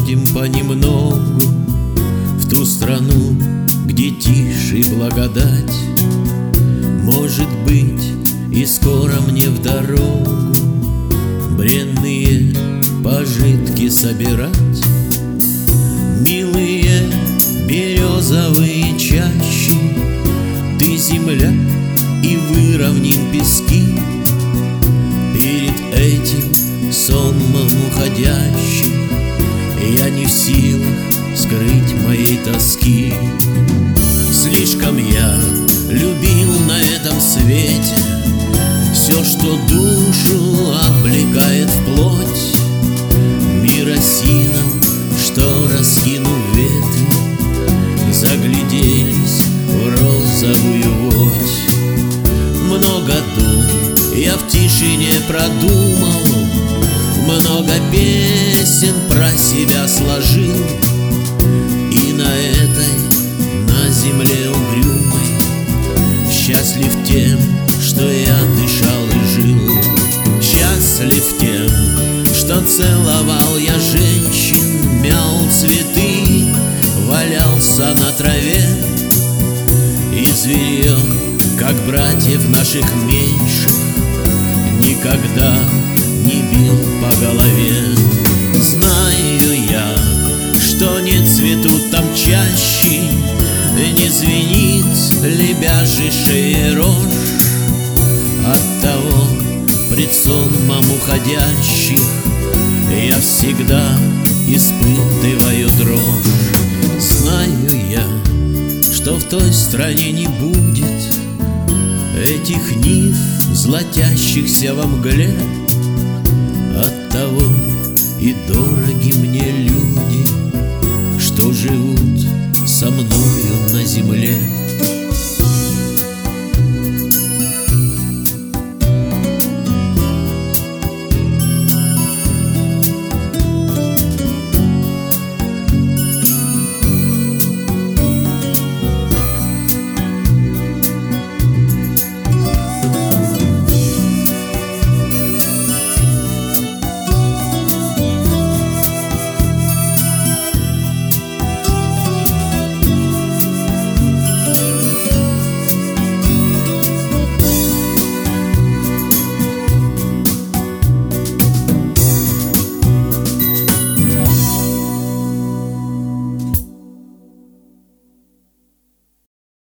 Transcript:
уходим понемногу в ту страну, где тишь и благодать. Может быть, и скоро мне в дорогу бренные пожитки собирать. Милые березовые чащи, ты земля, и выровняем пески. Перед этим сонмом уходящих я не в силах скрыть моей тоски. Слишком я любил на этом свете все, что душу облекает в плоть. Мир осином, что, раскинув ветви, загляделись в розовую водь. Много дум я в тишине продумал, много песен про себя сложил. И на этой, на земле угрюмой, счастлив тем, что я дышал и жил. Счастлив тем, что целовал я женщин, мял цветы, валялся на траве. И зверье, как братьев наших меньших, никогда не бил по голове. Знаю я, что не цветут там чаще, не звенит лебяжий шеей рожь. Оттого пред сонмом уходящих я всегда испытываю дрожь. Знаю я, что в той стране не будет этих нив, золотящихся во мгле. Оттого и дороги мне люди, что живут со мною на земле.